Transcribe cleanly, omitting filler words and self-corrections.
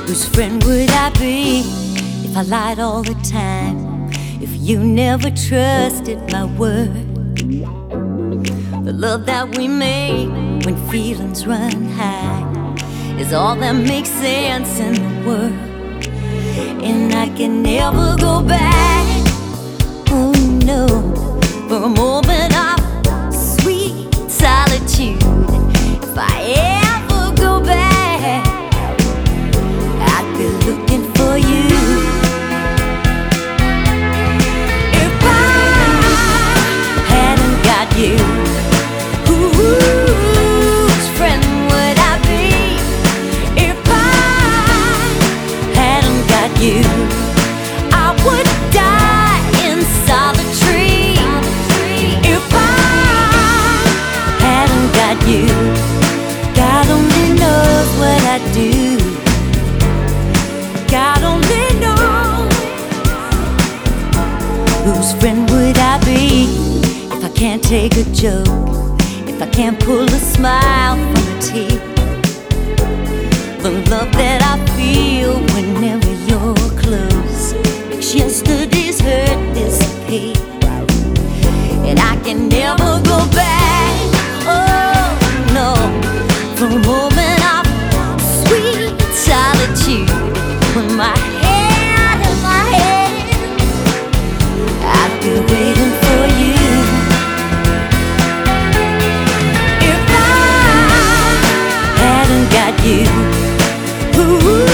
Whose friend would I be if I lied all the time? If you never trusted my word? The love that we make when feelings run high is all that makes sense in the world. And I can never go back, oh no, for a moment of sweet solitude. If I ever go back, I'd be looking for you. If I hadn't got you, whose friend would I be? If I hadn't got you, I would die in solitary. If I hadn't got you, God only knows what I'd do. God only knows. Whose friend would I be if I can't take a joke? If I can't pull a smile from a tear? The love that I feel whenever you're close makes yesterday's hurt disappear. And I can never go back, oh no, for a moment of sweet solitude. With my hand in my hand, I'd be waiting for you. If I hadn't got you, ooh,